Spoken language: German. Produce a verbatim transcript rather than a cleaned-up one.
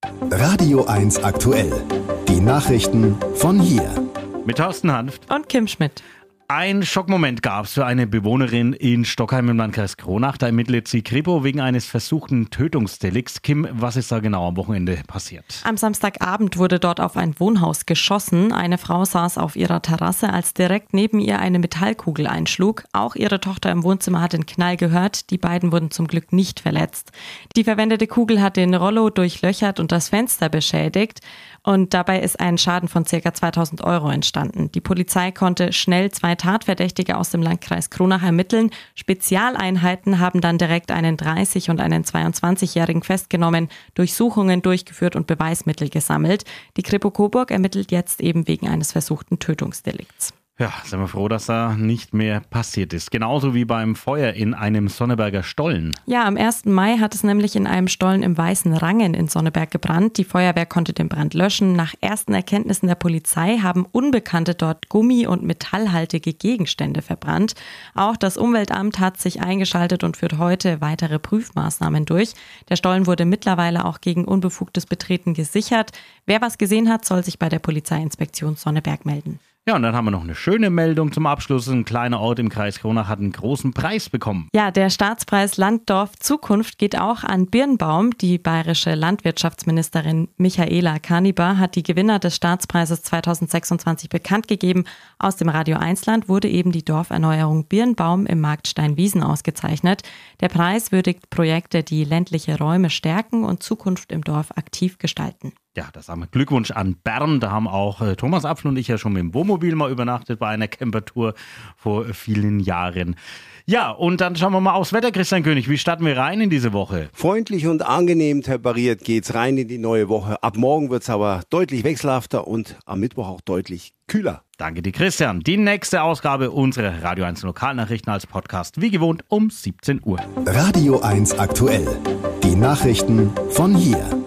Radio eins aktuell. Die Nachrichten von hier. Mit Thorsten Hanft und Kim Schmidt. Ein Schockmoment gab es für eine Bewohnerin in Stockheim im Landkreis Kronach. Da ermittelt die Kripo wegen eines versuchten Tötungsdelikts. Kim, was ist da genau am Wochenende passiert? Am Samstagabend wurde dort auf ein Wohnhaus geschossen. Eine Frau saß auf ihrer Terrasse, als direkt neben ihr eine Metallkugel einschlug. Auch ihre Tochter im Wohnzimmer hat den Knall gehört. Die beiden wurden zum Glück nicht verletzt. Die verwendete Kugel hat den Rollo durchlöchert und das Fenster beschädigt. Und dabei ist ein Schaden von ca. zweitausend Euro entstanden. Die Polizei konnte schnell zwei Tatverdächtige aus dem Landkreis Kronach ermitteln. Spezialeinheiten haben dann direkt einen dreißig- und einen zweiundzwanzigjährigen festgenommen, Durchsuchungen durchgeführt und Beweismittel gesammelt. Die Kripo Coburg ermittelt jetzt eben wegen eines versuchten Tötungsdelikts. Ja, sind wir froh, dass da nicht mehr passiert ist. Genauso wie beim Feuer in einem Sonneberger Stollen. Ja, am ersten Mai hat es nämlich in einem Stollen im Weißen Rangen in Sonneberg gebrannt. Die Feuerwehr konnte den Brand löschen. Nach ersten Erkenntnissen der Polizei haben Unbekannte dort gummi- und metallhaltige Gegenstände verbrannt. Auch das Umweltamt hat sich eingeschaltet und führt heute weitere Prüfmaßnahmen durch. Der Stollen wurde mittlerweile auch gegen unbefugtes Betreten gesichert. Wer was gesehen hat, soll sich bei der Polizeiinspektion Sonneberg melden. Ja, und dann haben wir noch eine schöne Meldung zum Abschluss. Ein kleiner Ort im Kreis Kronach hat einen großen Preis bekommen. Ja, der Staatspreis Land, Dorf, Zukunft geht auch an Birnbaum. Die bayerische Landwirtschaftsministerin Michaela Kaniber hat die Gewinner des Staatspreises zweitausendsechsundzwanzig bekannt gegeben. Aus dem Radio eins Land wurde eben die Dorferneuerung Birnbaum im Marktstein-Wiesen ausgezeichnet. Der Preis würdigt Projekte, die ländliche Räume stärken und Zukunft im Dorf aktiv gestalten. Ja, das haben wir. Glückwunsch an Bern. Da haben auch äh, Thomas Apfel und ich ja schon mit dem Wohnmobil mal übernachtet bei einer Campertour vor vielen Jahren. Ja, und dann schauen wir mal aufs Wetter, Christian König. Wie starten wir rein in diese Woche? Freundlich und angenehm temperiert geht's rein in die neue Woche. Ab morgen wird's aber deutlich wechselhafter und am Mittwoch auch deutlich kühler. Danke dir, Christian. Die nächste Ausgabe unserer Radio eins Lokalnachrichten als Podcast, wie gewohnt, um siebzehn Uhr. Radio eins aktuell. Die Nachrichten von hier.